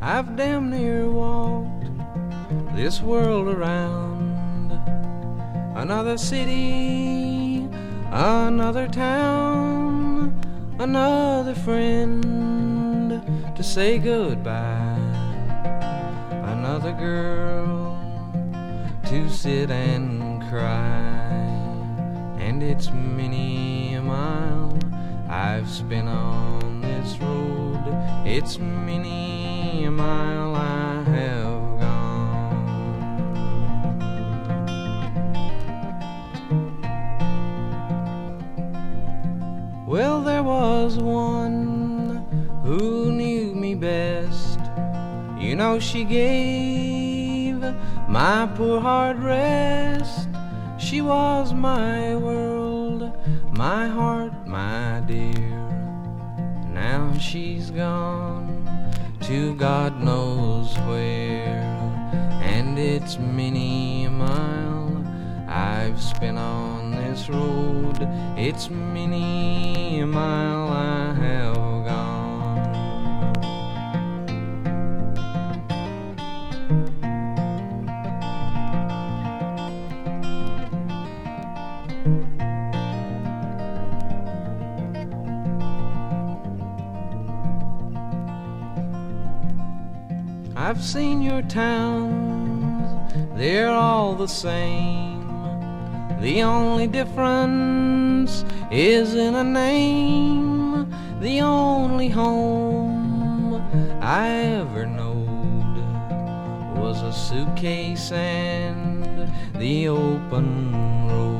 I've damn near walked this world around. Another city, another town, another friend to say goodbye, another girl to sit and cry. And it's many a mile I've spent on this road, it's many a mile I have gone. Well, there was one who knew me best. You know, she gave my poor heart rest. She was my world, my heart, my dear. Now she's gone to God knows where, and it's many a mile I've spent on this road, it's many a mile I have gone. I've seen your towns, they're all the same. The only difference is in a name. The only home I ever knowed was a suitcase and the open road.